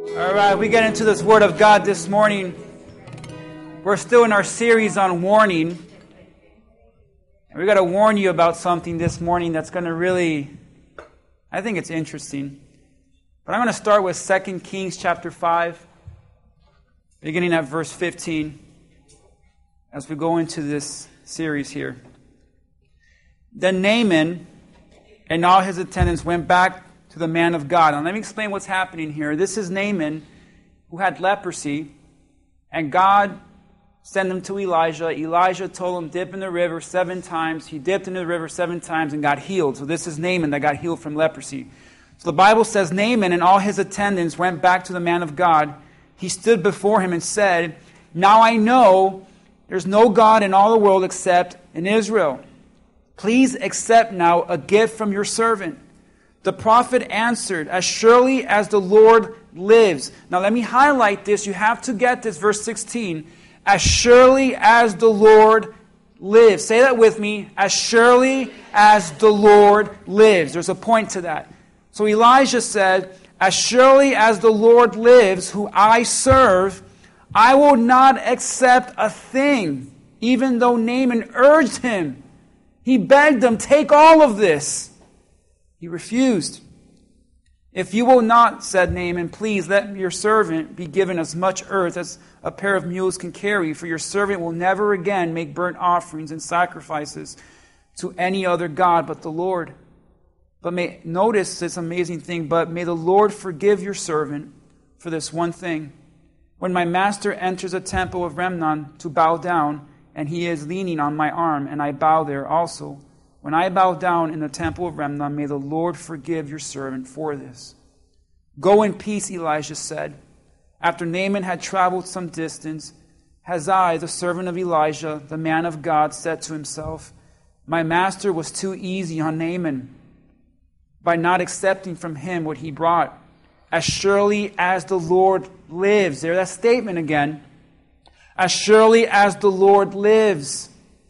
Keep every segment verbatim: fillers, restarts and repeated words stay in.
All right, we get into this Word of God this morning. We're still in our series on warning. And we got to warn you about something this morning that's going to really, I think it's interesting. But I'm going to start with Second Kings chapter five, beginning at verse fifteen, as we go into this series here. Then Naaman and all his attendants went back to the man of God. And let me explain what's happening here. This is Naaman, who had leprosy, and God sent him to Elijah. Elijah told him, dip in the river seven times. He dipped into the river seven times and got healed. So this is Naaman that got healed from leprosy. So the Bible says Naaman and all his attendants went back to the man of God. He stood before him and said, now I know there's no God in all the world except in Israel. Please accept now a gift from your servant. The prophet answered, as surely as the Lord lives. Now let me highlight this. You have to get this, verse sixteen. As surely as the Lord lives. Say that with me. As surely as the Lord lives. There's a point to that. So Elijah said, as surely as the Lord lives, who I serve, I will not accept a thing, even though Naaman urged him. He begged him, take all of this. He refused. If you will not, said Naaman, please let your servant be given as much earth as a pair of mules can carry, for your servant will never again make burnt offerings and sacrifices to any other god but the Lord. But may notice this amazing thing, but may the Lord forgive your servant for this one thing. When my master enters a temple of Remnon to bow down, and he is leaning on my arm, and I bow there also. When I bow down in the temple of Remnon, may the Lord forgive your servant for this. Go in peace, Elijah said. After Naaman had traveled some distance, Hazai, the servant of Elijah, the man of God, said to himself, my master was too easy on Naaman by not accepting from him what he brought. As surely as the Lord lives. There's that statement again. As surely as the Lord lives,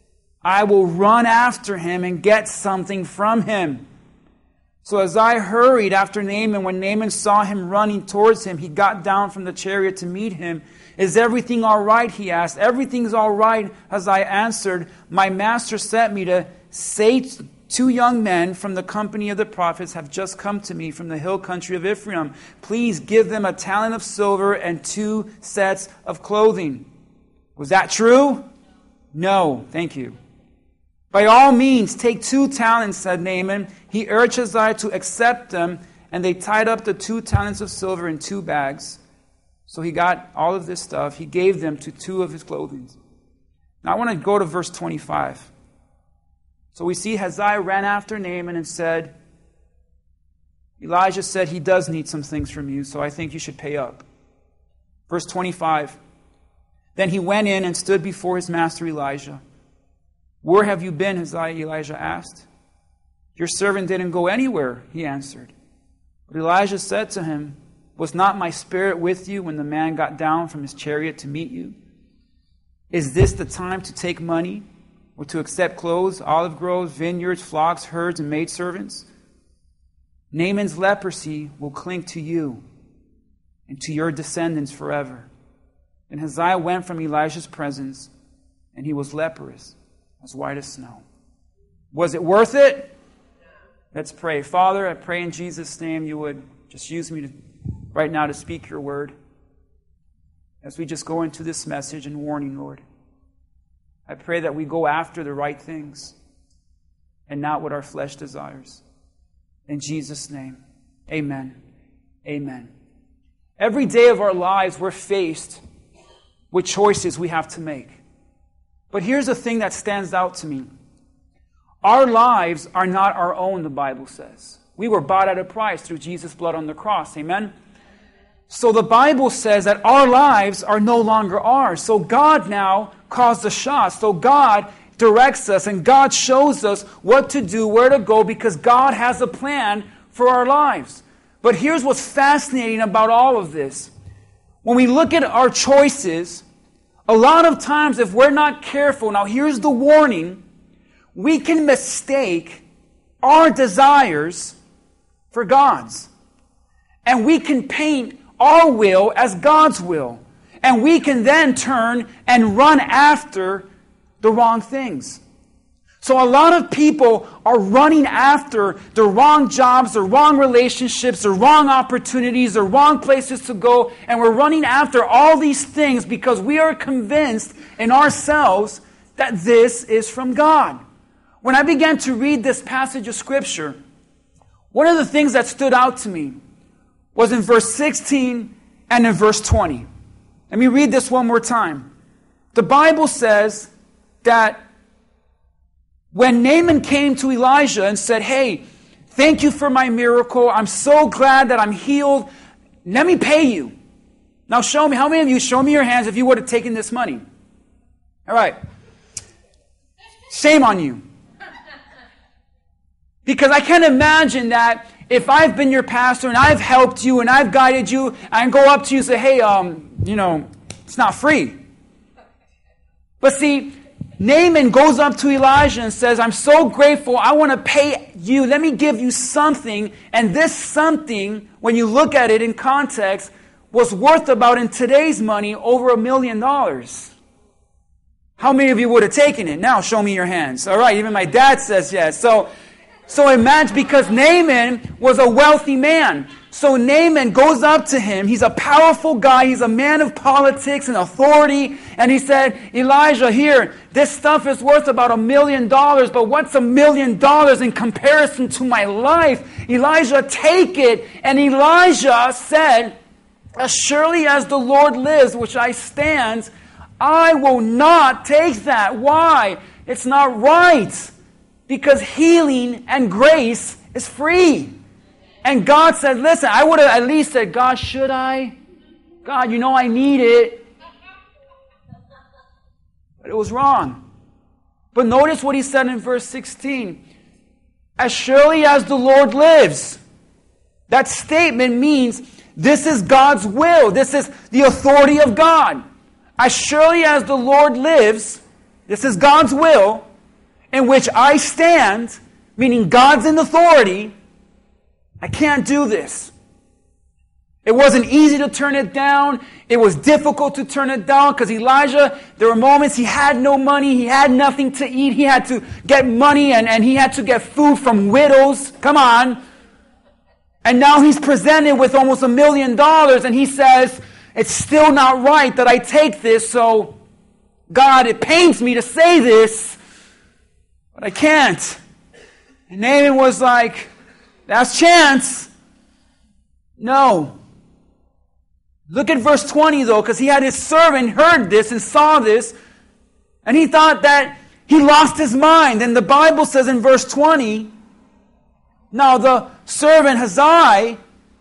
I will run after him and get something from him. So as I hurried after Naaman, when Naaman saw him running towards him, he got down from the chariot to meet him. Is everything all right? He asked. Everything's all right, as I answered. My master sent me to say two young men from the company of the prophets have just come to me from the hill country of Ephraim. Please give them a talent of silver and two sets of clothing. Was that true? No, thank you. By all means, take two talents, said Naaman. He urged Hazai to accept them, and they tied up the two talents of silver in two bags. So he got all of this stuff. He gave them to two of his clothing. Now I want to go to verse twenty-five. So we see Hazai ran after Naaman and said, Elijah said he does need some things from you, so I think you should pay up. Verse twenty-five. Then he went in and stood before his master Elijah. Where have you been, Hazai? Elijah asked. Your servant didn't go anywhere, he answered. But Elijah said to him, was not my spirit with you when the man got down from his chariot to meet you? Is this the time to take money or to accept clothes, olive groves, vineyards, flocks, herds, and maidservants? Naaman's leprosy will cling to you and to your descendants forever. And Hazai went from Elijah's presence, and he was leprous, as white as snow. Was it worth it? Let's pray. Father, I pray in Jesus' name you would just use me to, right now to speak your word. As we just go into this message and warning, Lord, I pray that we go after the right things and not what our flesh desires. In Jesus' name, amen. Amen. Every day of our lives we're faced with choices we have to make. But here's the thing that stands out to me. Our lives are not our own, the Bible says. We were bought at a price through Jesus' blood on the cross. Amen? So the Bible says that our lives are no longer ours. So God now calls the shots. So God directs us and God shows us what to do, where to go, because God has a plan for our lives. But here's what's fascinating about all of this. When we look at our choices, a lot of times if we're not careful, now here's the warning, we can mistake our desires for God's. And we can paint our will as God's will. And we can then turn and run after the wrong things. So a lot of people are running after the wrong jobs, the wrong relationships, the wrong opportunities, the wrong places to go, and we're running after all these things because we are convinced in ourselves that this is from God. When I began to read this passage of Scripture, one of the things that stood out to me was in verse sixteen and in verse twenty. Let me read this one more time. The Bible says that when Naaman came to Elijah and said, hey, thank you for my miracle. I'm so glad that I'm healed. Let me pay you. Now show me, how many of you, show me your hands if you would have taken this money? All right. Shame on you. Because I can't imagine that if I've been your pastor and I've helped you and I've guided you, I go up to you and say, hey, um, you know, it's not free. But see, Naaman goes up to Elijah and says, I'm so grateful, I want to pay you, let me give you something. And this something, when you look at it in context, was worth about, in today's money, over a million dollars. How many of you would have taken it? Now show me your hands. All right, even my dad says yes. So, so imagine, because Naaman was a wealthy man. So Naaman goes up to him. He's a powerful guy. He's a man of politics and authority. And he said, Elijah, here, this stuff is worth about a million dollars. But what's a million dollars in comparison to my life? Elijah, take it. And Elijah said, as surely as the Lord lives, which I stand, I will not take that. Why? It's not right. Because healing and grace is free. And God said, listen, I would have at least said, God, should I? God, you know I need it. But it was wrong. But notice what he said in verse sixteen. As surely as the Lord lives. That statement means this is God's will. This is the authority of God. As surely as the Lord lives, this is God's will, in which I stand, meaning God's in authority, I can't do this. It wasn't easy to turn it down. It was difficult to turn it down because Elijah, there were moments he had no money. He had nothing to eat. He had to get money and, and he had to get food from widows. Come on. And now he's presented with almost a million dollars and he says, it's still not right that I take this. So, God, it pains me to say this, but I can't. And Naaman was like, last chance. No. Look at verse twenty though, because he had his servant heard this and saw this, and he thought that he lost his mind. And the Bible says in verse twenty, now the servant Hazai,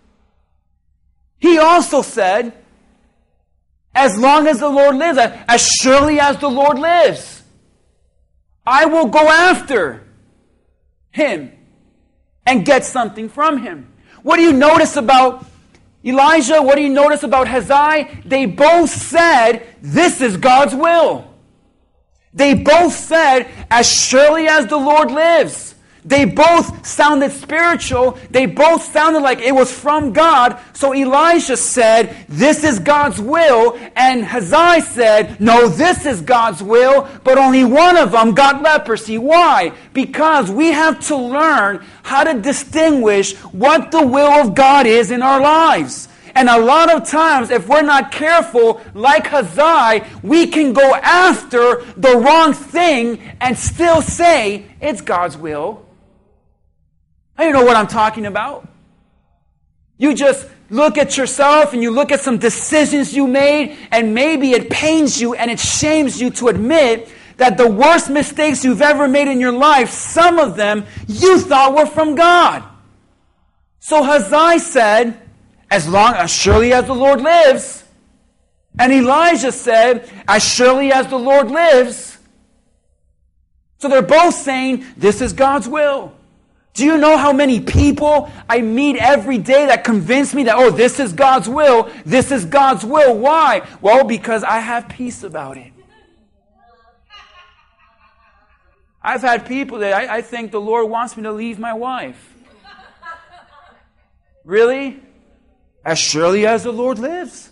he also said, as long as the Lord lives, as surely as the Lord lives, I will go after him and get something from him. What do you notice about Elijah? What do you notice about Hazai? They both said, this is God's will. They both said, as surely as the Lord lives. They both sounded spiritual. They both sounded like it was from God. So Elijah said, this is God's will. And Hazai said, no, this is God's will. But only one of them got leprosy. Why? Because we have to learn how to distinguish what the will of God is in our lives. And a lot of times, if we're not careful, like Hazai, we can go after the wrong thing and still say, it's God's will. I don't know what I'm talking about. You just look at yourself and you look at some decisions you made, and maybe it pains you and it shames you to admit that the worst mistakes you've ever made in your life, some of them you thought were from God. So Hazai said, as long as surely as the Lord lives. And Elijah said, as surely as the Lord lives. So they're both saying, this is God's will. Do you know how many people I meet every day that convince me that, oh, this is God's will, this is God's will. Why? Well, because I have peace about it. I've had people that I, I think the Lord wants me to leave my wife. Really? As surely as the Lord lives.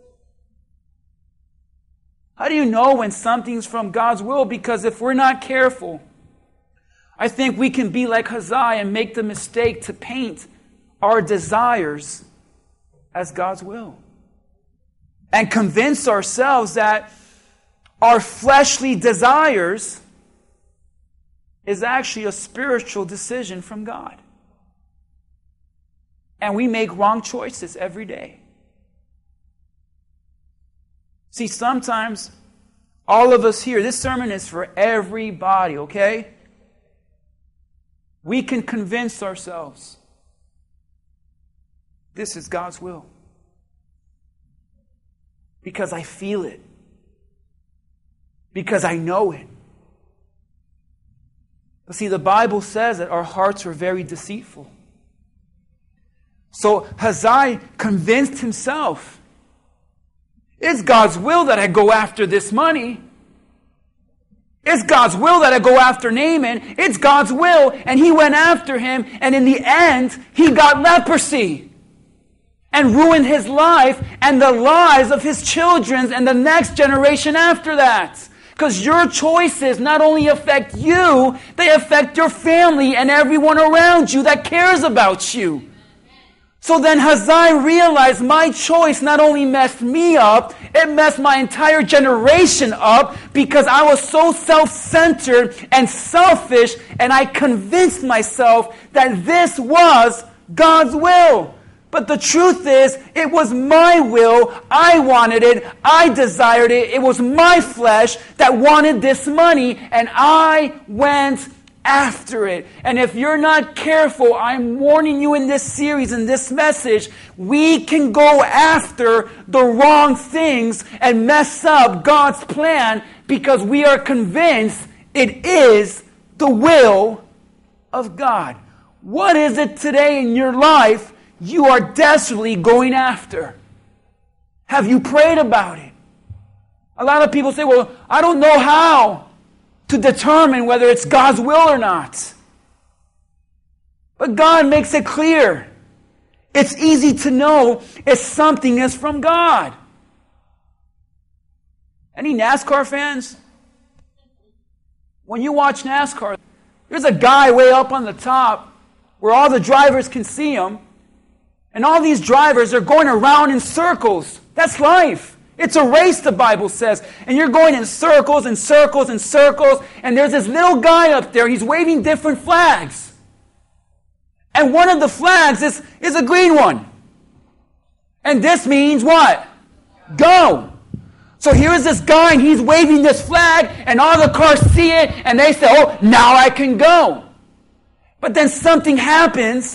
How do you know when something's from God's will? Because if we're not careful, I think we can be like Hosea and make the mistake to paint our desires as God's will. And convince ourselves that our fleshly desires is actually a spiritual decision from God. And we make wrong choices every day. See, sometimes all of us here, this sermon is for everybody, okay? We can convince ourselves this is God's will. Because I feel it. Because I know it. But see, the Bible says that our hearts are very deceitful. So Hosea convinced himself, it's God's will that I go after this money. It's God's will that I go after Naaman. It's God's will. And he went after him. And in the end, he got leprosy. And ruined his life and the lives of his children and the next generation after that. Because your choices not only affect you, they affect your family and everyone around you that cares about you. So then Hosea realized my choice not only messed me up, it messed my entire generation up because I was so self-centered and selfish, and I convinced myself that this was God's will. But the truth is, it was my will. I wanted it. I desired it. It was my flesh that wanted this money, and I went after it. And if you're not careful, I'm warning you in this series, in this message, we can go after the wrong things and mess up God's plan because we are convinced it is the will of God. What is it today in your life you are desperately going after? Have you prayed about it? A lot of people say, well, I don't know how to determine whether it's God's will or not. But God makes it clear. It's easy to know if something is from God. Any NASCAR fans? When you watch NASCAR, there's a guy way up on the top where all the drivers can see him. And all these drivers are going around in circles. That's life. It's a race, the Bible says. And you're going in circles and circles and circles. And there's this little guy up there. He's waving different flags. And one of the flags is, is a green one. And this means what? Go. So here's this guy and he's waving this flag. And all the cars see it. And they say, oh, now I can go. But then something happens.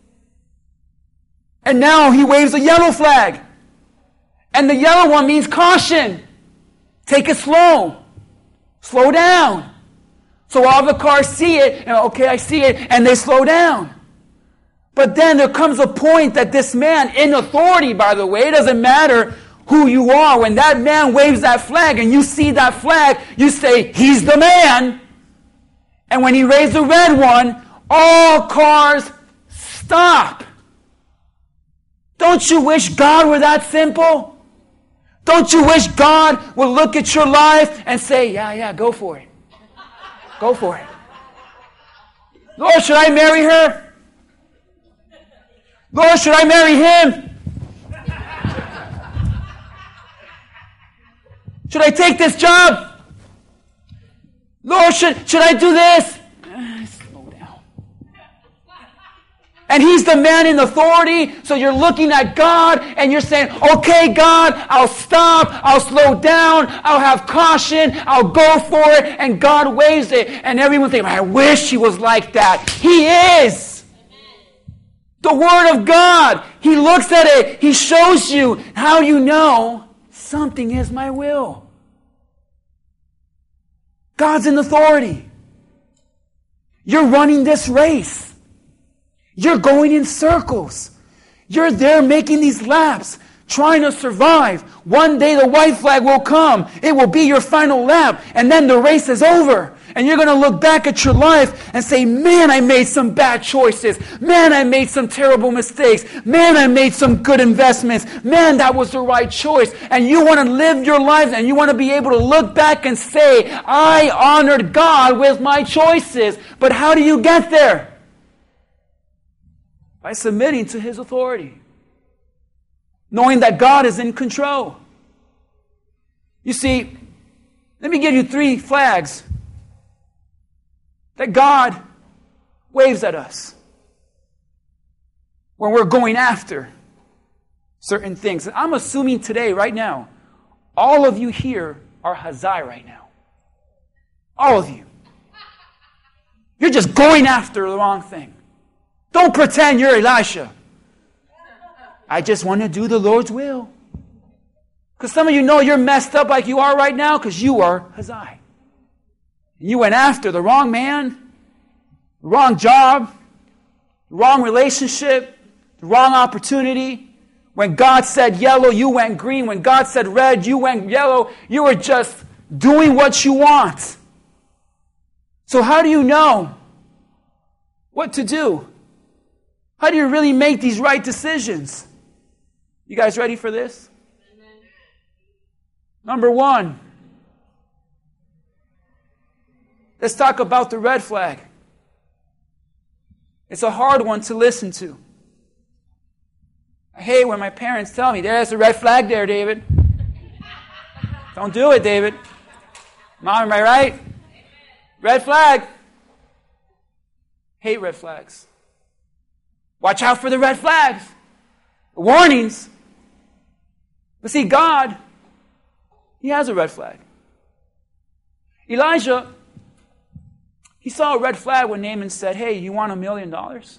And now he waves a yellow flag. And the yellow one means caution. Take it slow. Slow down. So all the cars see it, and okay, I see it, and they slow down. But then there comes a point that this man, in authority, by the way, it doesn't matter who you are. When that man waves that flag and you see that flag, you say, he's the man. And when he raised the red one, all cars stop. Don't you wish God were that simple? Don't you wish God would look at your life and say, yeah, yeah, go for it. Go for it. Lord, should I marry her? Lord, should I marry him? Should I take this job? Lord, should, should I do this? Slow down. And he's the man in authority, so you're looking at God and you're saying, okay, God, I'll stop, I'll slow down, I'll have caution, I'll go for it, and God waves it. And everyone's thinking, I wish he was like that. He is. The Word of God. He looks at it, he shows you how you know something is my will. God's in authority. You're running this race. You're going in circles. You're there making these laps, trying to survive. One day the white flag will come. It will be your final lap, and then the race is over. And you're going to look back at your life and say, man, I made some bad choices. Man, I made some terrible mistakes. Man, I made some good investments. Man, that was the right choice. And you want to live your life and you want to be able to look back and say, I honored God with my choices. But how do you get there? By submitting to His authority. Knowing that God is in control. You see, let me give you three flags that God waves at us when we're going after certain things. I'm assuming today, right now, all of you here are Hazai right now. All of you. You're just going after the wrong thing. Don't pretend you're Elisha. I just want to do the Lord's will. Because some of you know you're messed up like you are right now because you are Hazai. You went after the wrong man, the wrong job, the wrong relationship, the wrong opportunity. When God said yellow, you went green. When God said red, you went yellow. You were just doing what you want. So how do you know what to do? How do you really make these right decisions? You guys ready for this? Amen. Number one. Let's talk about the red flag. It's a hard one to listen to. I hate when my parents tell me, there's a red flag there, David. Don't do it, David. Mom, am I right? Red flag. Hate red flags. Watch out for the red flags. The warnings. But see, God, He has a red flag. Elijah, he saw a red flag when Naaman said, hey, you want a million dollars?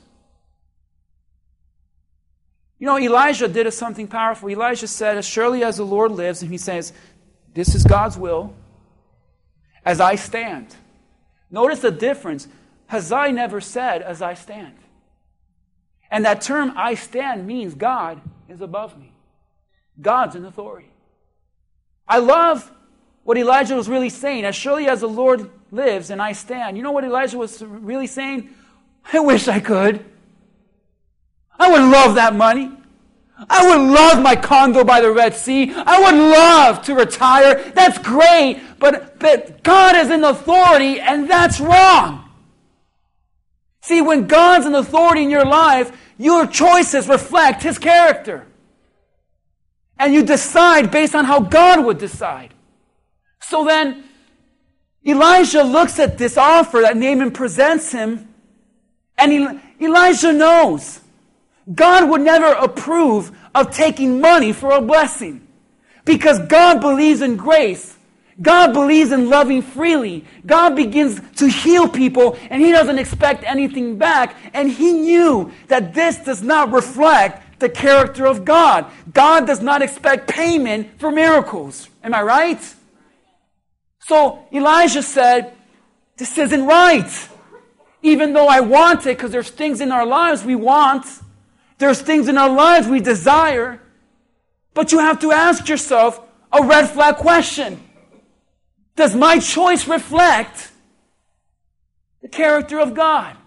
You know, Elijah did something powerful. Elijah said, as surely as the Lord lives, and he says, this is God's will, as I stand. Notice the difference. Hazai never said, as I stand. And that term, I stand, means God is above me. God's in authority. I love what Elijah was really saying. As surely as the Lord lives and I stand. You know what Elijah was really saying? I wish I could. I would love that money. I would love my condo by the Red Sea. I would love to retire. That's great. But, but God is in authority, and that's wrong. See, when God's in authority in your life, your choices reflect His character. And you decide based on how God would decide. So then, Elijah looks at this offer that Naaman presents him, and Eli- Elijah knows God would never approve of taking money for a blessing. Because God believes in grace. God believes in loving freely. God begins to heal people, and He doesn't expect anything back. And he knew that this does not reflect the character of God. God does not expect payment for miracles. Am I right? So Elijah said, this isn't right. Even though I want it, because there's things in our lives we want. There's things in our lives we desire. But you have to ask yourself a red flag question. Does my choice reflect the character of God?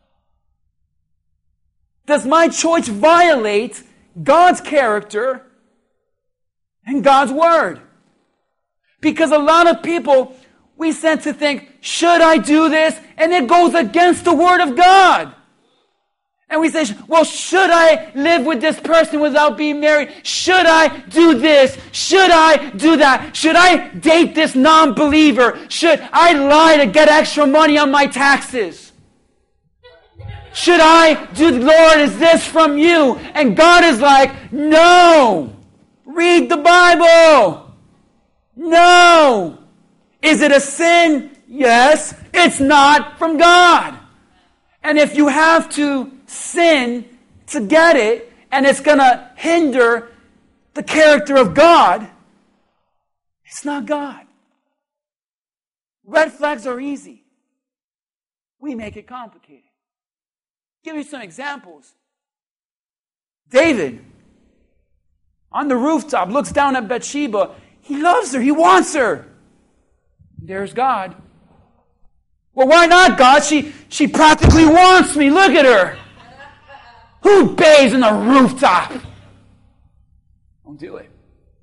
Does my choice violate God's character and God's word? Because a lot of people, we tend to think, should I do this? And it goes against the word of God. And we say, well, should I live with this person without being married? Should I do this? Should I do that? Should I date this non-believer? Should I lie to get extra money on my taxes? Should I do, Lord, is this from you? And God is like, no. Read the Bible. No. Is it a sin? Yes. It's not from God. And if you have to sin to get it, and it's going to hinder the character of God, it's not God. Red flags are easy. We make it complicated. Give you some examples. David, on the rooftop, looks down at Bathsheba. He loves her. He wants her. There's God. Well, why not, God? She, she practically wants me. Look at her. Who bathes in the rooftop? Don't do it.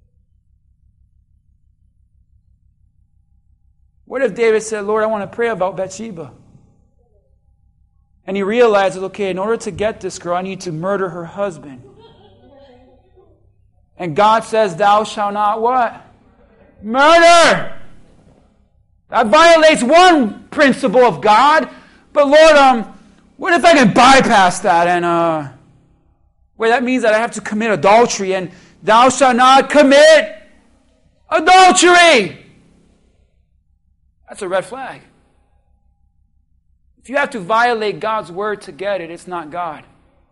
What if David said, Lord, I want to pray about Bathsheba? And he realizes, okay, in order to get this girl, I need to murder her husband. And God says, thou shalt not what? Murder! That violates one principle of God. But Lord, um, what if I can bypass that? And, uh, well, that means that I have to commit adultery. And thou shalt not commit adultery! That's a red flag. If you have to violate God's word to get it, it's not God.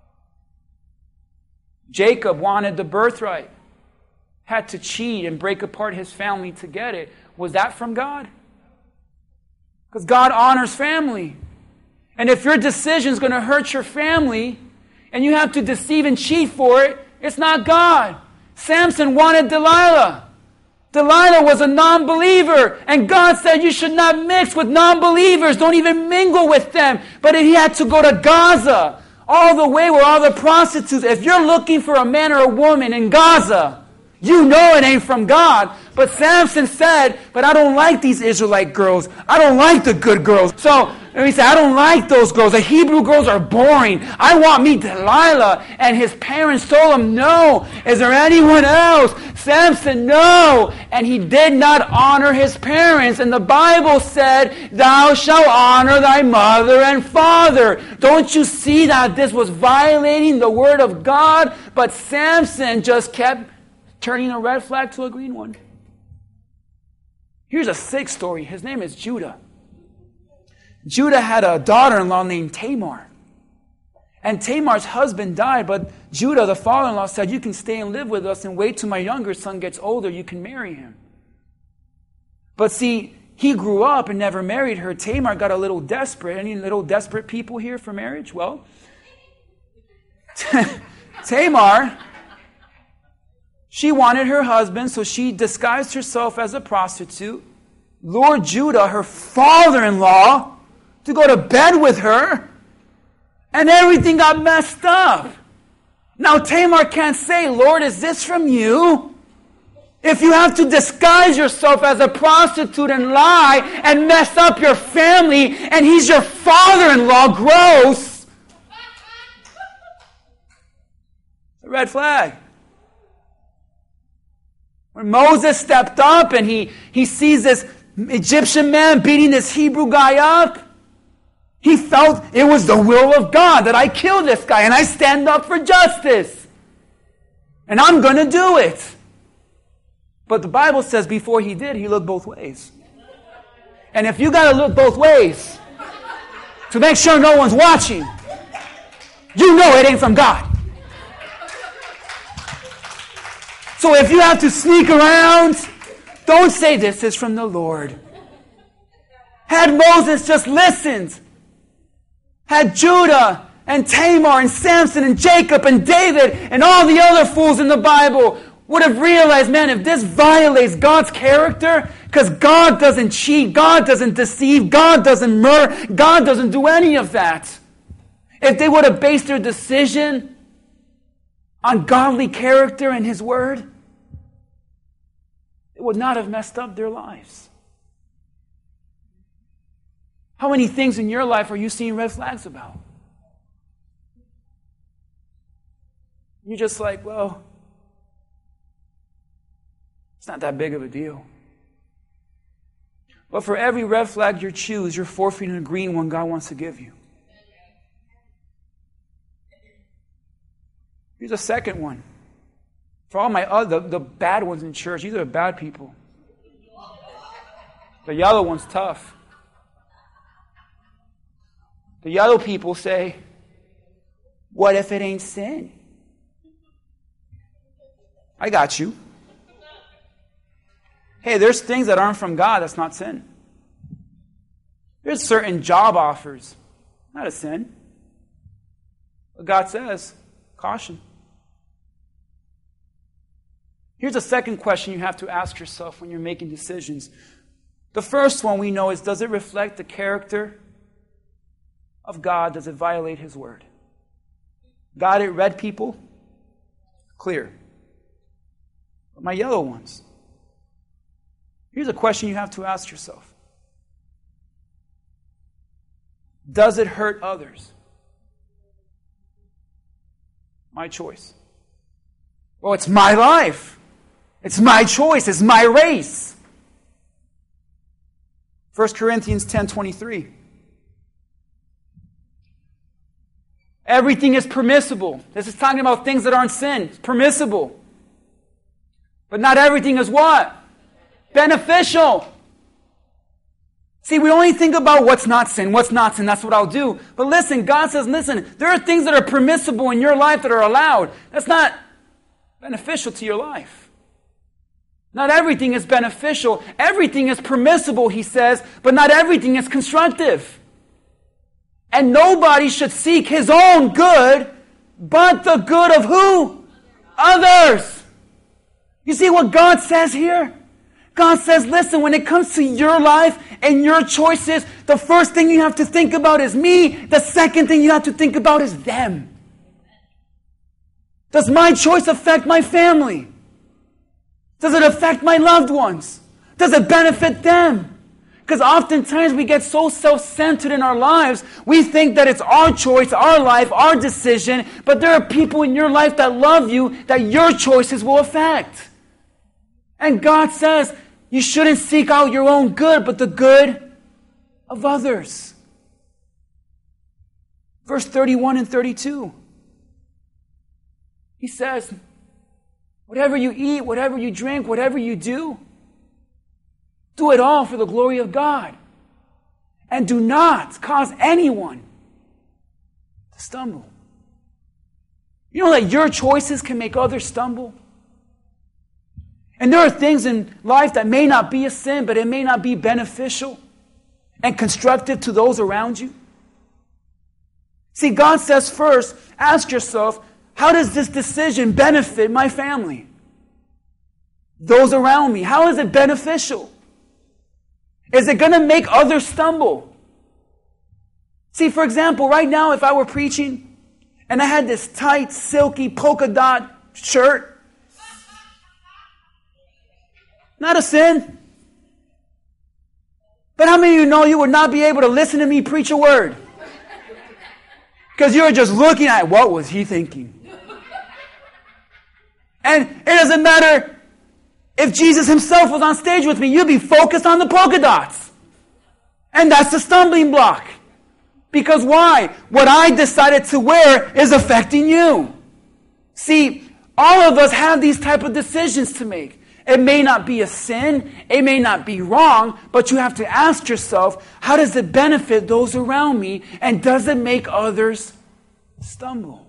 Jacob wanted the birthright, had to cheat and break apart his family to get it. Was that from God? Because God honors family. And if your decision is going to hurt your family, and you have to deceive and cheat for it, it's not God. Samson wanted Delilah. Delilah was a non-believer, and God said you should not mix with non-believers. Don't even mingle with them. But he had to go to Gaza, all the way where all the prostitutes. If you're looking for a man or a woman in Gaza, you know it ain't from God. But Samson said, but I don't like these Israelite girls. I don't like the good girls. So he said, I don't like those girls. The Hebrew girls are boring. I want me Delilah. And his parents told him, no. Is there anyone else? Samson, no. And he did not honor his parents. And the Bible said, thou shalt honor thy mother and father. Don't you see that this was violating the word of God? But Samson just kept turning a red flag to a green one. Here's a sick story. His name is Judah. Judah had a daughter-in-law named Tamar. And Tamar's husband died, but Judah, the father-in-law, said, you can stay and live with us and wait till my younger son gets older. You can marry him. But see, he grew up and never married her. Tamar got a little desperate. Any little desperate people here for marriage? Well, Tamar, she wanted her husband, so she disguised herself as a prostitute, lured Judah, her father-in-law, to go to bed with her, and everything got messed up. Now Tamar can't say, Lord, is this from you? If you have to disguise yourself as a prostitute and lie and mess up your family, and he's your father-in-law, gross. A red flag. When Moses stepped up and he, he sees this Egyptian man beating this Hebrew guy up, he felt it was the will of God that I kill this guy and I stand up for justice. And I'm going to do it. But the Bible says before he did, he looked both ways. And if you got to look both ways to make sure no one's watching, you know it ain't from God. So if you have to sneak around, don't say this is from the Lord. Had Moses just listened, had Judah and Tamar and Samson and Jacob and David and all the other fools in the Bible would have realized, man, if this violates God's character, because God doesn't cheat, God doesn't deceive, God doesn't murder, God doesn't do any of that. If they would have based their decision on godly character and His Word, it would not have messed up their lives. How many things in your life are you seeing red flags about? You're just like, well, it's not that big of a deal. But for every red flag you choose, you're forfeiting a green one God wants to give you. Here's a second one. For all my other, the, the bad ones in church, these are bad people. The yellow one's tough. The yellow people say, what if it ain't sin? I got you. Hey, there's things that aren't from God that's not sin. There's certain job offers, not a sin. But God says, caution. Here's a second question you have to ask yourself when you're making decisions. The first one we know is, does it reflect the character of God? Does it violate His word? Got it, red people? Clear. But my yellow ones, here's a question you have to ask yourself. Does it hurt others? My choice. Well, it's my life. It's my choice. It's my race. First Corinthians ten twenty-three. Everything is permissible. This is talking about things that aren't sin. It's permissible. But not everything is what? Beneficial. See, we only think about what's not sin, what's not sin, that's what I'll do. But listen, God says, listen, there are things that are permissible in your life that are allowed. That's not beneficial to your life. Not everything is beneficial. Everything is permissible, he says, but not everything is constructive. And nobody should seek his own good, but the good of who? Others. You see what God says here? God says, listen, when it comes to your life and your choices, the first thing you have to think about is me. The second thing you have to think about is them. Does my choice affect my family? Does it affect my loved ones? Does it benefit them? Because oftentimes we get so self-centered in our lives, we think that it's our choice, our life, our decision, but there are people in your life that love you that your choices will affect. And God says, you shouldn't seek out your own good, but the good of others. Verse thirty-one and thirty-two. He says, whatever you eat, whatever you drink, whatever you do, do it all for the glory of God. And do not cause anyone to stumble. You know that your choices can make others stumble? And there are things in life that may not be a sin, but it may not be beneficial and constructive to those around you. See, God says first, ask yourself, how does this decision benefit my family? Those around me, how is it beneficial? Is it going to make others stumble? See, for example, right now, if I were preaching and I had this tight, silky, polka dot shirt, not a sin. But how many of you know you would not be able to listen to me preach a word? Because you're just looking at, what was he thinking? And it doesn't matter if Jesus himself was on stage with me, you'd be focused on the polka dots. And that's the stumbling block. Because why? What I decided to wear is affecting you. See, all of us have these type of decisions to make. It may not be a sin, it may not be wrong, but you have to ask yourself, how does it benefit those around me, and does it make others stumble?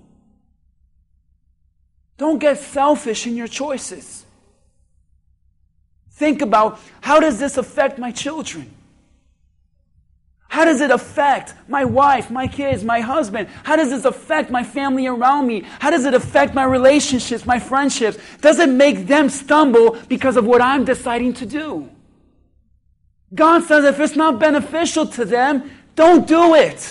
Don't get selfish in your choices. Think about, how does this affect my children? How does it affect my wife, my kids, my husband? How does this affect my family around me? How does it affect my relationships, my friendships? Does it make them stumble because of what I'm deciding to do? God says if it's not beneficial to them, don't do it.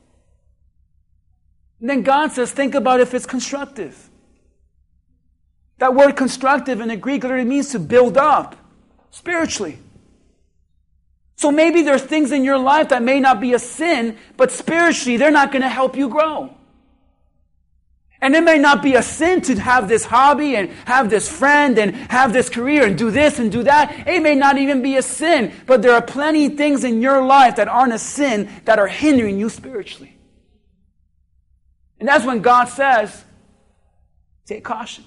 And then God says, think about if it's constructive. That word constructive in the Greek literally means to build up spiritually. So maybe there's things in your life that may not be a sin, but spiritually they're not going to help you grow. And it may not be a sin to have this hobby and have this friend and have this career and do this and do that. It may not even be a sin, but there are plenty of things in your life that aren't a sin that are hindering you spiritually. And that's when God says, take caution.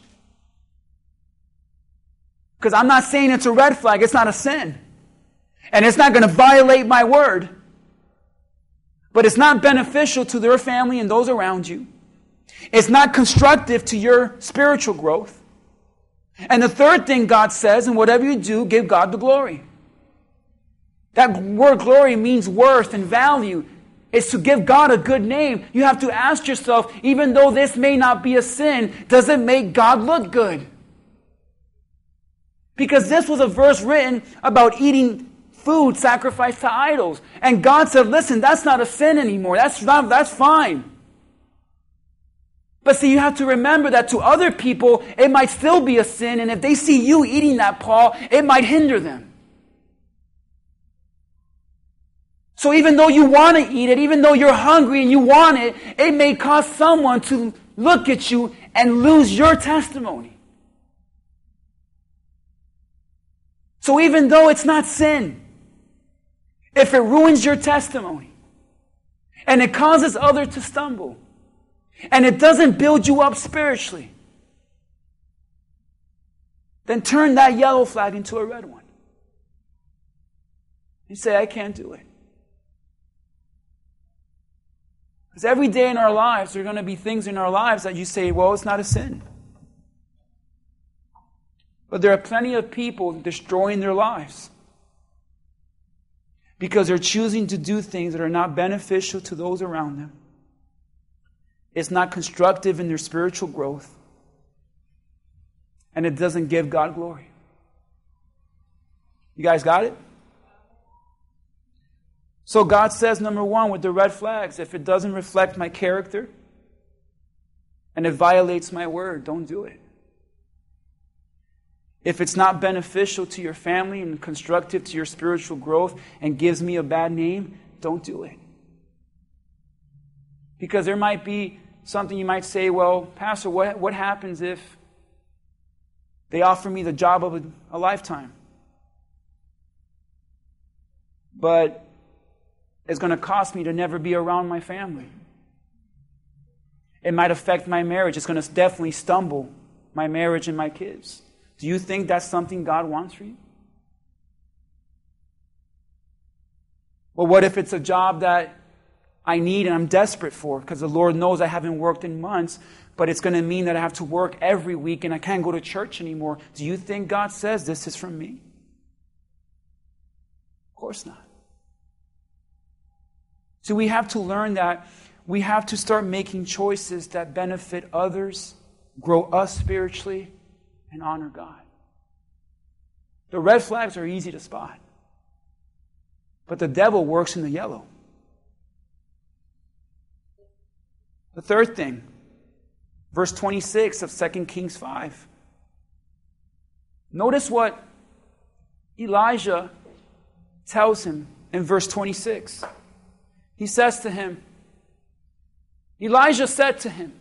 Because I'm not saying it's a red flag, it's not a sin. And it's not going to violate my word. But it's not beneficial to their family and those around you. It's not constructive to your spiritual growth. And the third thing God says, and whatever you do, give God the glory. That word glory means worth and value. It's to give God a good name. You have to ask yourself, even though this may not be a sin, does it make God look good? Because this was a verse written about eating food sacrificed to idols. And God said, listen, that's not a sin anymore. That's not, that's fine. But see, you have to remember that to other people, it might still be a sin. And if they see you eating that, Paul, it might hinder them. So even though you want to eat it, even though you're hungry and you want it, it may cause someone to look at you and lose your testimony. So even though it's not sin, if it ruins your testimony and it causes others to stumble and it doesn't build you up spiritually, then turn that yellow flag into a red one. You say, I can't do it. Because every day in our lives, there are going to be things in our lives that you say, well, it's not a sin. But there are plenty of people destroying their lives because they're choosing to do things that are not beneficial to those around them. It's not constructive in their spiritual growth. And it doesn't give God glory. You guys got it? So God says, number one, with the red flags, if it doesn't reflect my character and it violates my word, don't do it. If it's not beneficial to your family and constructive to your spiritual growth and gives me a bad name, don't do it. Because there might be something you might say, well, Pastor, what, what happens if they offer me the job of a, a lifetime? But it's going to cost me to never be around my family. It might affect my marriage. It's going to definitely stumble my marriage and my kids. Do you think that's something God wants for you? Well, what if it's a job that I need and I'm desperate for because the Lord knows I haven't worked in months, but it's going to mean that I have to work every week and I can't go to church anymore. Do you think God says this is from me? Of course not. So we have to learn that we have to start making choices that benefit others, grow us spiritually, and honor God. The red flags are easy to spot. But the devil works in the yellow. The third thing, verse twenty-six of Second Kings five. Notice what Elijah tells him in verse twenty-six. He says to him, Elijah said to him,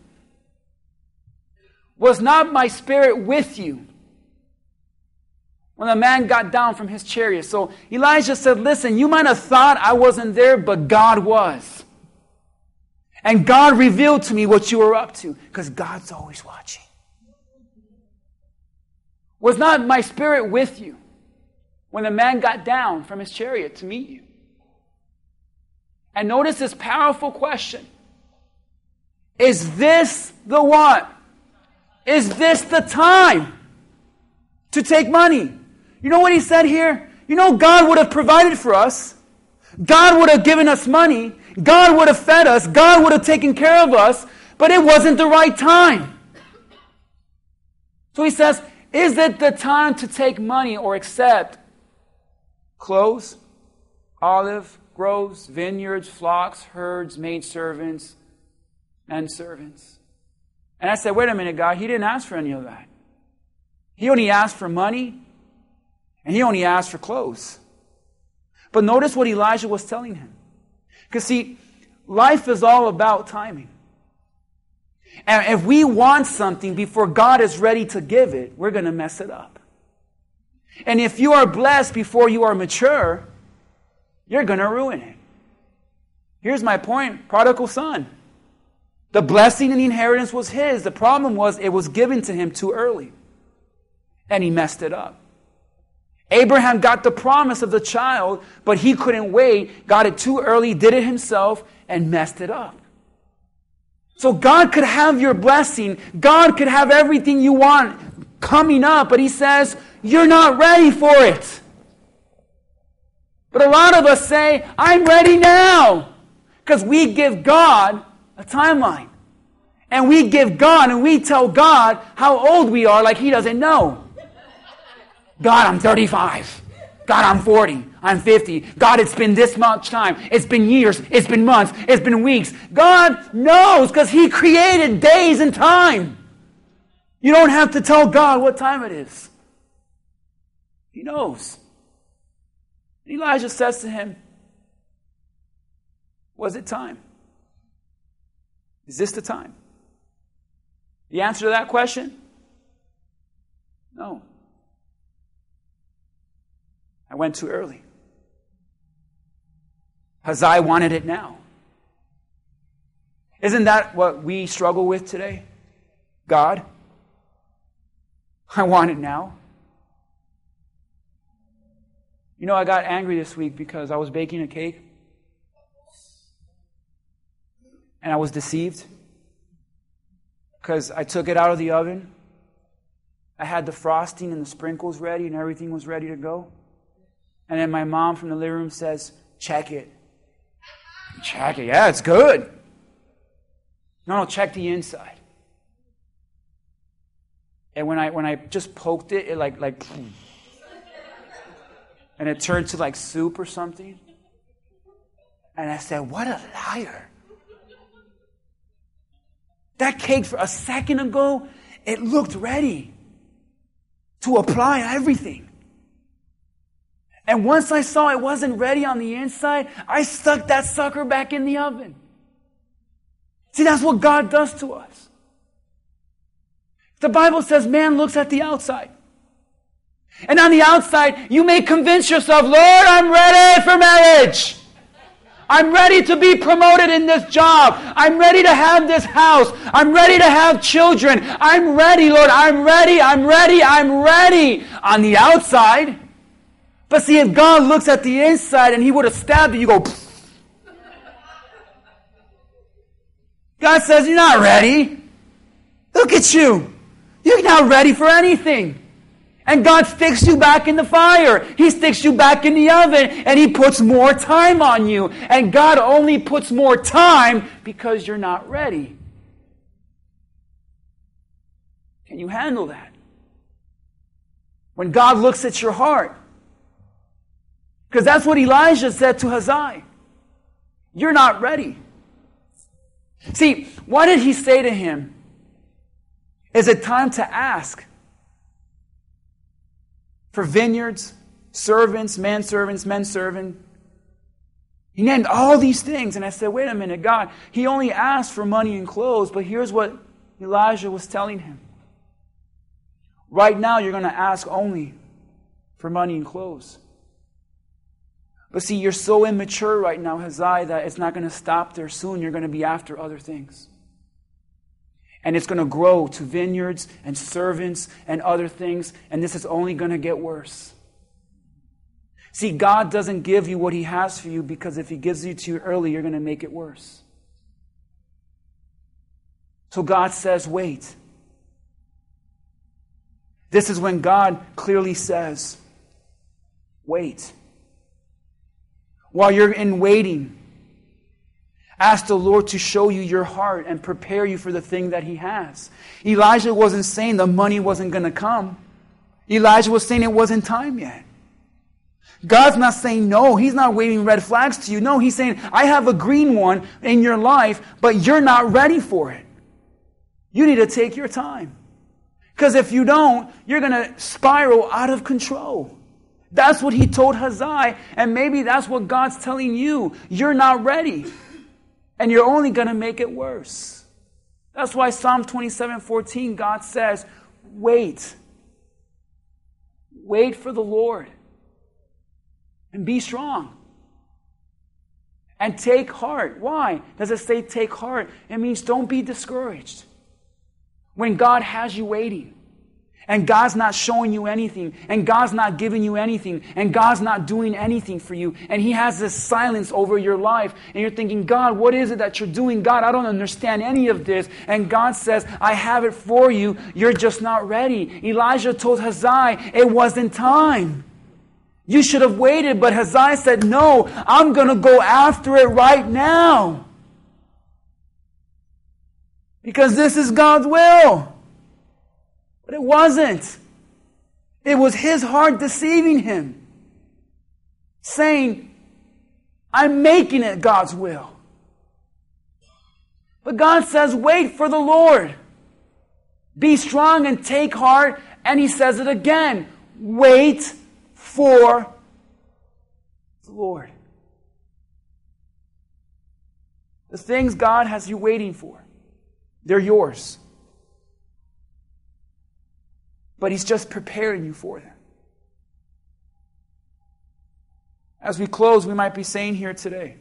was not my spirit with you when the man got down from his chariot? So Elijah said, listen, you might have thought I wasn't there, but God was. And God revealed to me what you were up to, because God's always watching. Was not my spirit with you when the man got down from his chariot to meet you? And notice this powerful question. Is this the one? Is this the time to take money? You know what he said here? You know, God would have provided for us. God would have given us money. God would have fed us. God would have taken care of us. But it wasn't the right time. So he says, is it the time to take money or accept clothes, olive groves, vineyards, flocks, herds, maidservants, and servants? And I said, wait a minute, God, he didn't ask for any of that. He only asked for money, and he only asked for clothes. But notice what Elijah was telling him. Because see, life is all about timing. And if we want something before God is ready to give it, we're going to mess it up. And if you are blessed before you are mature, you're going to ruin it. Here's my point. Prodigal son. The blessing and the inheritance was his. The problem was it was given to him too early. And he messed it up. Abraham got the promise of the child, but he couldn't wait, got it too early, did it himself, and messed it up. So God could have your blessing. God could have everything you want coming up, but he says, you're not ready for it. But a lot of us say, I'm ready now. Because we give God a timeline. And we give God and we tell God how old we are like he doesn't know. God, I'm thirty-five. God, I'm forty. I'm fifty. God, it's been this much time. It's been years. It's been months. It's been weeks. God knows because He created days and time. You don't have to tell God what time it is. He knows. Elijah says to him, was it time? Is this the time? The answer to that question? No. I went too early. Hazael wanted it now. Isn't that what we struggle with today? God, I want it now. You know, I got angry this week because I was baking a cake and I was deceived because I took it out of the oven. I had the frosting and the sprinkles ready and everything was ready to go. And then my mom from the living room says, check it. Check it. Yeah, it's good. No, no, check the inside. And when I when I just poked it, it like like and it turned to like soup or something. And I said, what a liar. That cake for a second ago, it looked ready to apply everything. And once I saw it wasn't ready on the inside, I stuck that sucker back in the oven. See, that's what God does to us. The Bible says man looks at the outside. And on the outside, you may convince yourself, Lord, I'm ready for marriage. I'm ready to be promoted in this job. I'm ready to have this house. I'm ready to have children. I'm ready, Lord. I'm ready. I'm ready. I'm ready. On the outside. But see, if God looks at the inside and He would have stabbed you, you go, pfft. God says, you're not ready. Look at you. You're not ready for anything. And God sticks you back in the fire. He sticks you back in the oven and He puts more time on you. And God only puts more time because you're not ready. Can you handle that? When God looks at your heart. Because that's what Elijah said to Hazael. You're not ready. See, what did he say to him? Is it time to ask for vineyards, servants, manservants, men servant? He named all these things. And I said, wait a minute, God, he only asked for money and clothes, but here's what Elijah was telling him. Right now, you're going to ask only for money and clothes. But see, you're so immature right now, Hazael, that it's not going to stop there soon. You're going to be after other things. And it's going to grow to vineyards and servants and other things. And this is only going to get worse. See, God doesn't give you what He has for you because if He gives it to you early, you're going to make it worse. So God says, wait. This is when God clearly says, wait. While you're in waiting, ask the Lord to show you your heart and prepare you for the thing that He has. Elijah wasn't saying the money wasn't going to come. Elijah was saying it wasn't time yet. God's not saying no. He's not waving red flags to you. No, He's saying, I have a green one in your life, but you're not ready for it. You need to take your time. Because if you don't, you're going to spiral out of control. That's what He told Hazael, and maybe that's what God's telling you. You're not ready. And you're only going to make it worse. That's why Psalm twenty-seven fourteen, God says, wait. Wait for the Lord. And be strong. And take heart. Why does it say take heart? It means don't be discouraged. When God has you waiting, and God's not showing you anything, and God's not giving you anything, and God's not doing anything for you, and He has this silence over your life, and you're thinking, God, what is it that you're doing? God, I don't understand any of this. And God says, I have it for you. You're just not ready. Elijah told Hazael, it wasn't time. You should have waited, but Hazael said, no, I'm going to go after it right now. Because this is God's will. But it wasn't. It was his heart deceiving him. saying, I'm making it God's will. But God says, wait for the Lord. Be strong and take heart. And He says it again. Wait for the Lord. The things God has you waiting for, they're yours. But He's just preparing you for them. As we close, we might be saying here today,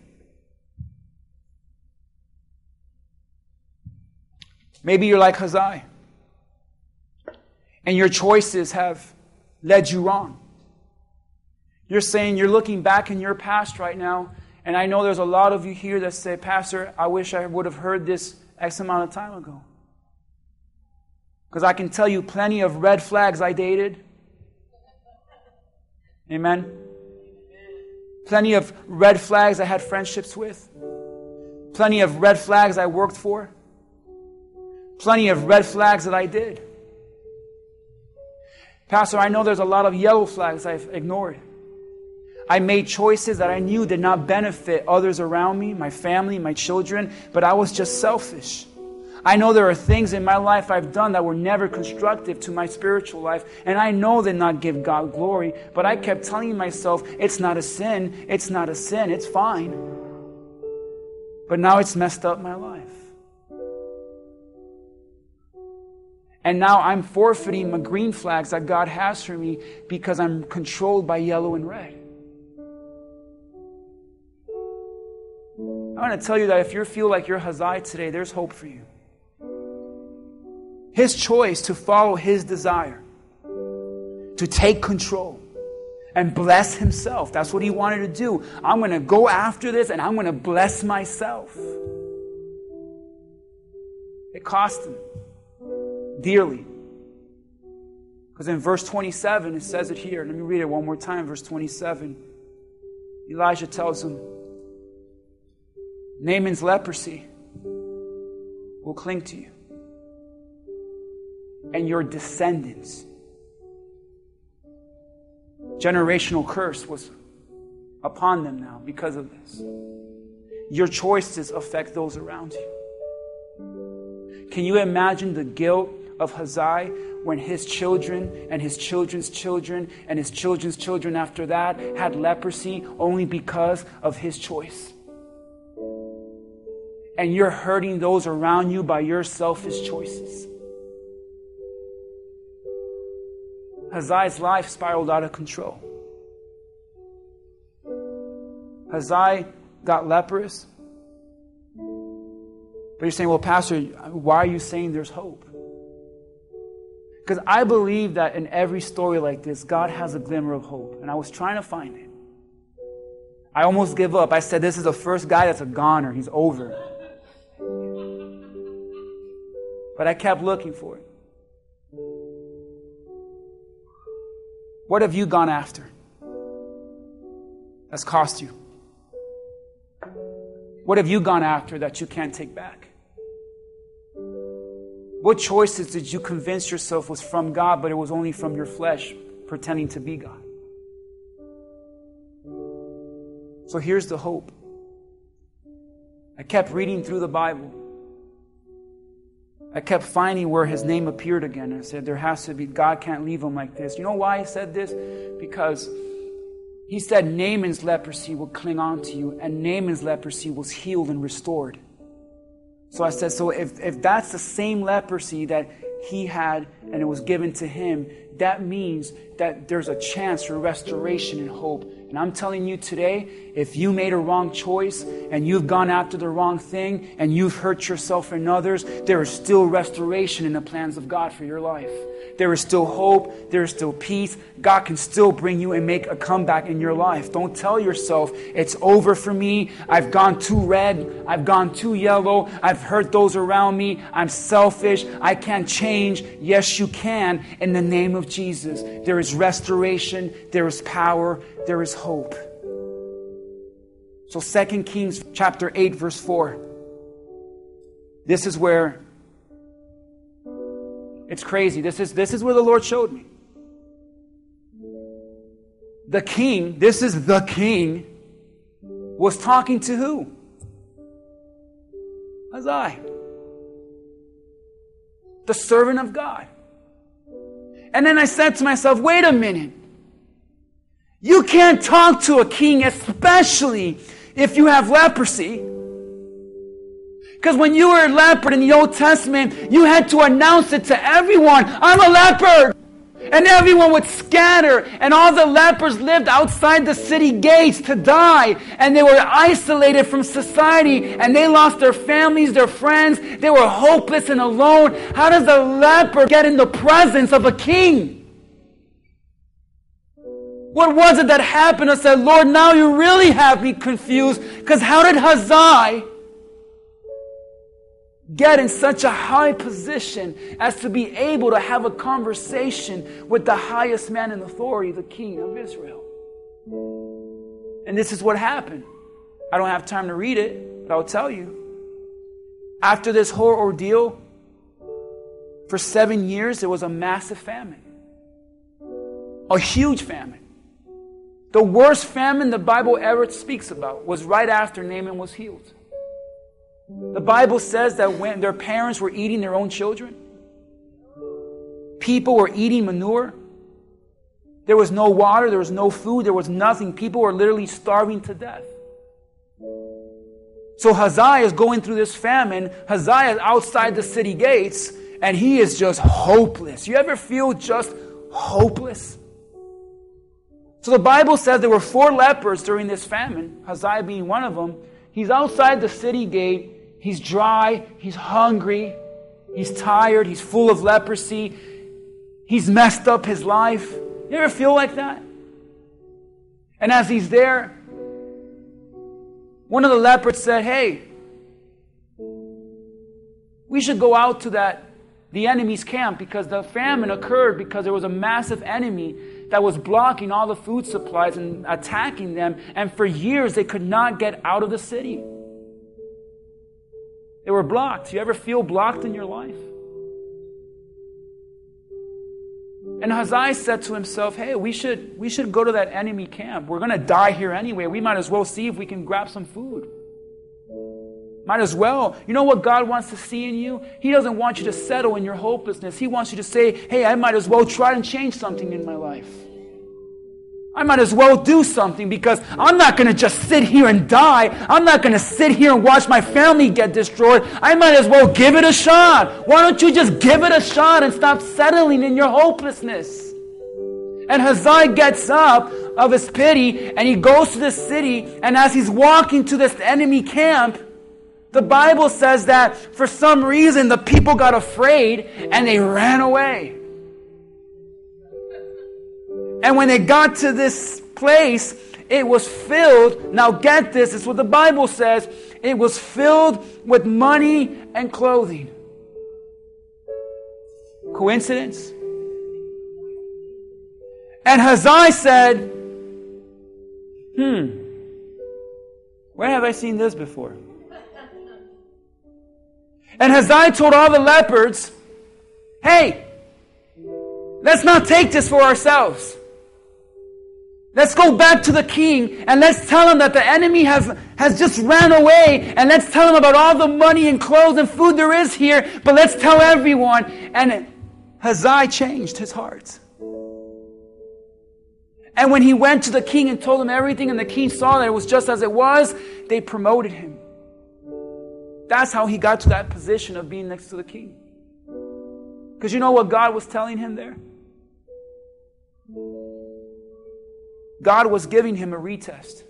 maybe you're like Hosea, and your choices have led you wrong. You're saying you're looking back in your past right now, and I know there's a lot of you here that say, Pastor, I wish I would have heard this X amount of time ago. Because I can tell you plenty of red flags I dated. Amen. Plenty of red flags I had friendships with. Plenty of red flags I worked for. Plenty of red flags that I did. Pastor, I know there's a lot of yellow flags I've ignored. I made choices that I knew did not benefit others around me, my family, my children, but I was just selfish. I know there are things in my life I've done that were never constructive to my spiritual life, and I know they not give God glory, but I kept telling myself, it's not a sin, it's not a sin, it's fine. But now it's messed up my life. And now I'm forfeiting my green flags that God has for me because I'm controlled by yellow and red. I want to tell you that if you feel like you're Hosea today, there's hope for you. His choice to follow His desire, to take control and bless Himself. That's what He wanted to do. I'm going to go after this and I'm going to bless myself. It cost Him dearly. Because in verse twenty-seven, it says it here. Let me read it one more time. Verse twenty-seven. Elijah tells him, Naaman's leprosy will cling to you. And your descendants. Generational curse was upon them now because of this. Your choices affect those around you. Can you imagine the guilt of Hosea when his children and his children's children and his children's children after that had leprosy only because of his choice? And you're hurting those around you by your selfish choices. Hosea's life spiraled out of control. Hosea got leprous. But you're saying, well, Pastor, why are you saying there's hope? Because I believe that in every story like this, God has a glimmer of hope. And I was trying to find it. I almost give up. I said, this is the first guy that's a goner. He's over. But I kept looking for it. What have you gone after that's cost you? What have you gone after that you can't take back? What choices did you convince yourself was from God, but it was only from your flesh pretending to be God? So here's the hope. I kept reading through the Bible. I kept finding where his name appeared again. I said, there has to be, God can't leave him like this. You know why he said this? Because he said Naaman's leprosy will cling on to you, and Naaman's leprosy was healed and restored. So I said, so if, if that's the same leprosy that he had and it was given to him, that means that there's a chance for restoration and hope. And I'm telling you today, if you made a wrong choice and you've gone after the wrong thing and you've hurt yourself and others, there is still restoration in the plans of God for your life. There is still hope. There is still peace. God can still bring you and make a comeback in your life. Don't tell yourself, it's over for me. I've gone too red. I've gone too yellow. I've hurt those around me. I'm selfish. I can't change. Yes, you can. In the name of Jesus, there is restoration. There is power. There is hope. So Second Kings chapter eight, verse four. This is where it's crazy. This is, this is where the Lord showed me. the king, this is the king, was talking to who? Ahaziah, the servant of God. And then I said to myself, wait a minute. You can't talk to a king, especially if you have leprosy. Because when you were a leper in the Old Testament, you had to announce it to everyone. I'm a leper! And everyone would scatter. And all the lepers lived outside the city gates to die. And they were isolated from society. And they lost their families, their friends. They were hopeless and alone. How does a leper get in the presence of a king? What was it that happened? I said, Lord, now you really have me confused. Because how did Ahaziah get in such a high position as to be able to have a conversation with the highest man in authority, the king of Israel? And this is what happened. I don't have time to read it, but I'll tell you. After this whole ordeal, for seven years, there was a massive famine. A huge famine. The worst famine the Bible ever speaks about was right after Naaman was healed. The Bible says that when their parents were eating their own children, people were eating manure, there was no water, there was no food, there was nothing. People were literally starving to death. So Ahaziah is going through this famine. Ahaziah is outside the city gates, and he is just hopeless. You ever feel just hopeless? So the Bible says there were four lepers during this famine, Ahaziah being one of them. He's outside the city gate. He's dry. He's hungry. He's tired. He's full of leprosy. He's messed up his life. You ever feel like that? And as he's there, one of the lepers said, hey, we should go out to that the enemy's camp, because the famine occurred because there was a massive enemy that was blocking all the food supplies and attacking them. And for years, they could not get out of the city. They were blocked. You ever feel blocked in your life? And Ahaziah said to himself, hey, we should, we should go to that enemy camp. We're going to die here anyway. We might as well see if we can grab some food. Might as well. You know what God wants to see in you? He doesn't want you to settle in your hopelessness. He wants you to say, hey, I might as well try and change something in my life. I might as well do something, because I'm not going to just sit here and die. I'm not going to sit here and watch my family get destroyed. I might as well give it a shot. Why don't you just give it a shot and stop settling in your hopelessness? And Ahaziah gets up of his pity and he goes to the city, and as he's walking to this enemy camp, the Bible says that for some reason the people got afraid and they ran away. And when they got to this place, it was filled, now get this, it's what the Bible says, it was filled with money and clothing. Coincidence? And Ahaziah said, hmm, where have I seen this before? And Ahaziah told all the lepers, hey, let's not take this for ourselves. Let's go back to the king and let's tell him that the enemy has, has just ran away, and let's tell him about all the money and clothes and food there is here, but let's tell everyone. And Ahaziah changed his heart. And when he went to the king and told him everything, and the king saw that it was just as it was, they promoted him. That's how he got to that position of being next to the king. Because you know what God was telling him there? God was giving him a retest.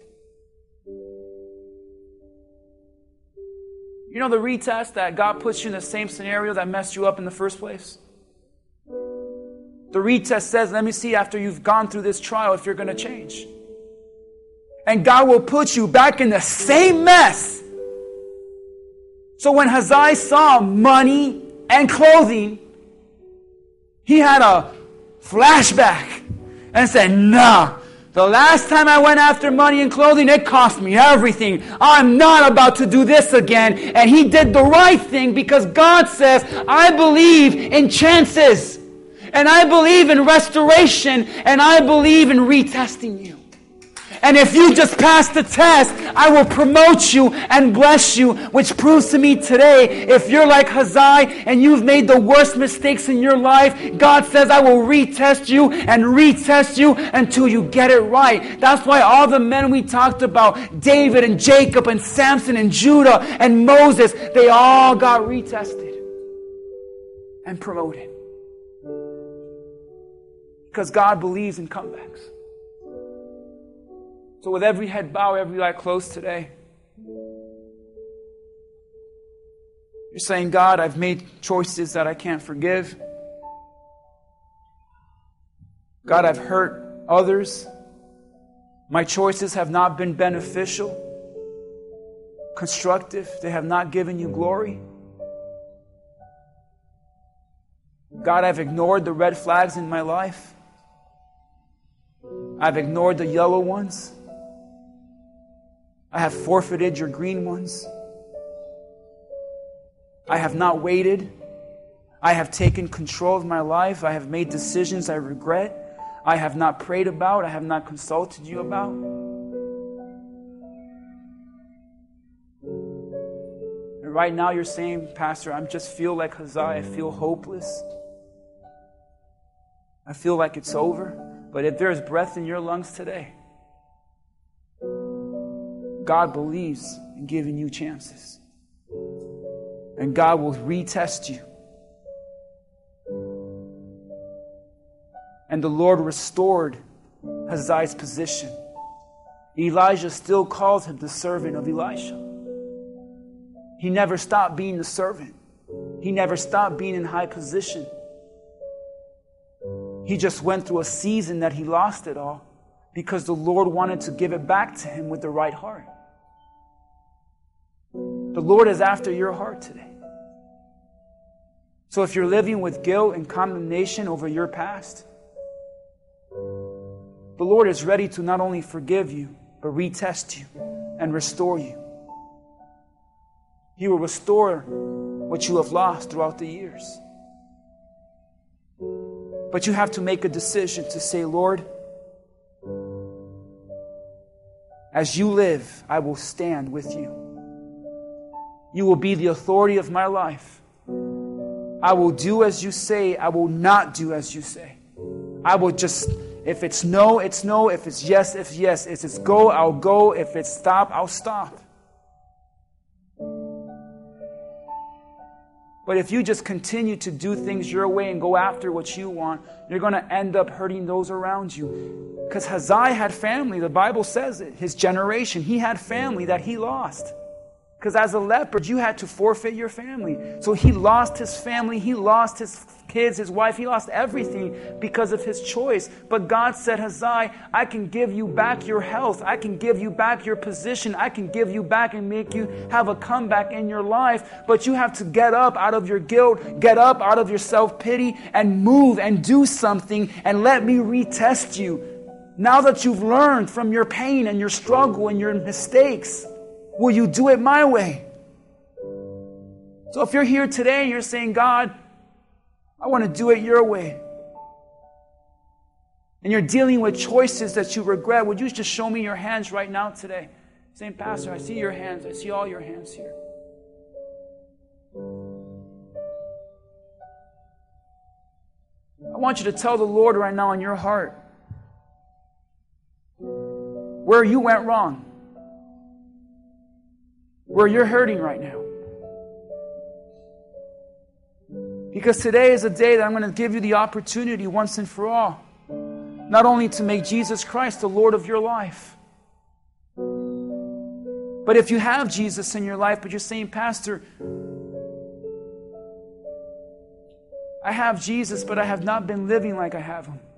You know the retest that God puts you in the same scenario that messed you up in the first place? The retest says, let me see after you've gone through this trial if you're going to change. And God will put you back in the same mess. So when Ahaziah saw money and clothing, he had a flashback and said, nah, the last time I went after money and clothing, it cost me everything. I'm not about to do this again. And he did the right thing, because God says, I believe in chances. And I believe in restoration, and I believe in retesting you. And if you just pass the test, I will promote you and bless you, which proves to me today, if you're like Hazai and you've made the worst mistakes in your life, God says, I will retest you and retest you until you get it right. That's why all the men we talked about, David and Jacob and Samson and Judah and Moses, they all got retested and promoted. Because God believes in comebacks. So with every head bowed, every eye closed today, you're saying, God, I've made choices that I can't forgive. God, I've hurt others. My choices have not been beneficial, constructive. They have not given you glory. God, I've ignored the red flags in my life. I've ignored the yellow ones. I have forfeited your green ones. I have not waited. I have taken control of my life. I have made decisions I regret. I have not prayed about. I have not consulted you about. And right now you're saying, Pastor, I just feel like Hazai. I feel hopeless. I feel like it's over. But if there is breath in your lungs today, God believes in giving you chances. And God will retest you. And the Lord restored Hazai's position. Elijah still calls him the servant of Elisha. He never stopped being the servant. He never stopped being in high position. He just went through a season that he lost it all because the Lord wanted to give it back to him with the right heart. The Lord is after your heart today. So if you're living with guilt and condemnation over your past, the Lord is ready to not only forgive you, but retest you and restore you. He will restore what you have lost throughout the years. But you have to make a decision to say, Lord, as you live, I will stand with you. You will be the authority of my life. I will do as you say. I will not do as you say. I will just, if it's no, it's no. If it's yes, it's yes. If it's go, I'll go. If it's stop, I'll stop. But if you just continue to do things your way and go after what you want, you're going to end up hurting those around you. Because Hazai had family. The Bible says it. His generation, he had family that he lost. Because as a leopard, you had to forfeit your family. So he lost his family, he lost his kids, his wife, he lost everything because of his choice. But God said, Hazai, I can give you back your health. I can give you back your position. I can give you back and make you have a comeback in your life. But you have to get up out of your guilt, get up out of your self-pity and move and do something and let me retest you. Now that you've learned from your pain and your struggle and your mistakes, will you do it my way? So if you're here today and you're saying, God, I want to do it your way, and you're dealing with choices that you regret, would you just show me your hands right now today? Saying, Pastor, I see your hands. I see all your hands here. I want you to tell the Lord right now in your heart where you went wrong, where you're hurting right now. Because today is a day that I'm going to give you the opportunity once and for all, not only to make Jesus Christ the Lord of your life, but if you have Jesus in your life, but you're saying, Pastor, I have Jesus, but I have not been living like I have Him.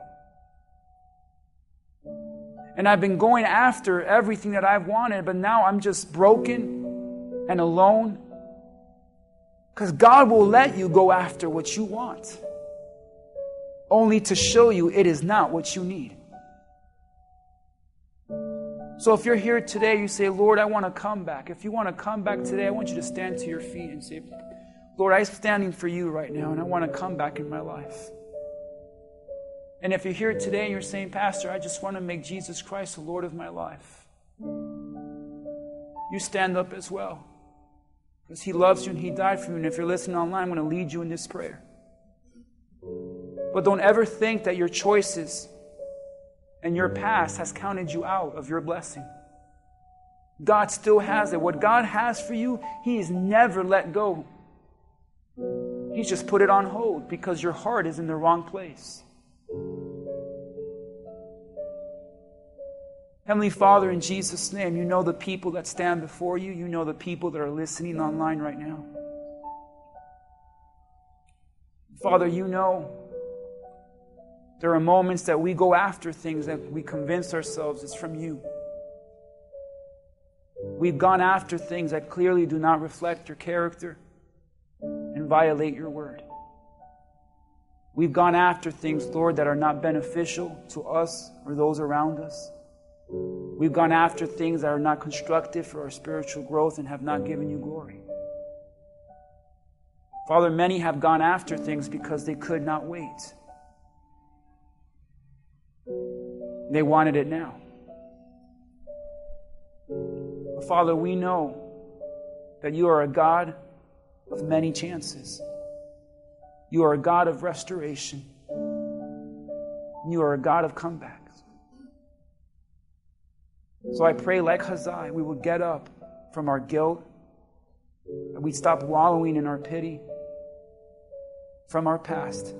And I've been going after everything that I've wanted, but now I'm just broken and alone. Because God will let you go after what you want, only to show you it is not what you need. So if you're here today, you say, Lord, I want to come back. If you want to come back today, I want you to stand to your feet and say, Lord, I'm standing for you right now, and I want to come back in my life. And if you're here today and you're saying, Pastor, I just want to make Jesus Christ the Lord of my life, you stand up as well. Because He loves you and He died for you. And if you're listening online, I'm going to lead you in this prayer. But don't ever think that your choices and your past has counted you out of your blessing. God still has it. What God has for you, He has never let go. He's just put it on hold because your heart is in the wrong place. Heavenly Father, in Jesus' name, you know the people that stand before you. You know the people that are listening online right now. Father, you know there are moments that we go after things that we convince ourselves it's from you. We've gone after things that clearly do not reflect your character and violate your word. We've gone after things, Lord, that are not beneficial to us or those around us. We've gone after things that are not constructive for our spiritual growth and have not given you glory. Father, many have gone after things because they could not wait. They wanted it now. But Father, we know that you are a God of many chances. You are a God of restoration. You are a God of comebacks. So I pray, like Haggai, we would get up from our guilt, that we'd stop wallowing in our pity from our past.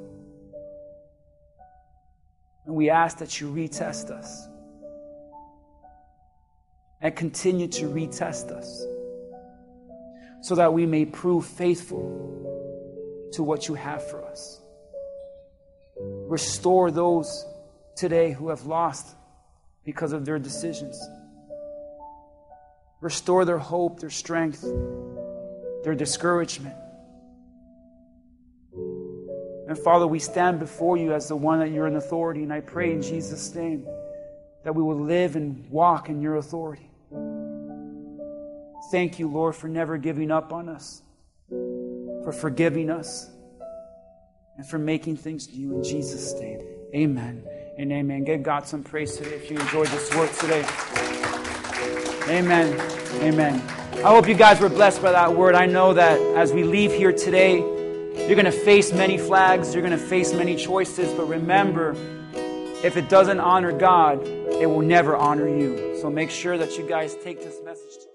And we ask that you retest us and continue to retest us so that we may prove faithful to what you have for us. Restore those today who have lost because of their decisions. Restore their hope, their strength, their discouragement. And Father, we stand before you as the one that you're in authority, and I pray in Jesus' name that we will live and walk in your authority. Thank you, Lord, for never giving up on us, for forgiving us, and for making things new in Jesus' name. Amen and amen. Give God some praise today if you enjoyed this work today. Amen. Amen. I hope you guys were blessed by that word. I know that as we leave here today, you're going to face many flags. You're going to face many choices. But remember, if it doesn't honor God, it will never honor you. So make sure that you guys take this message to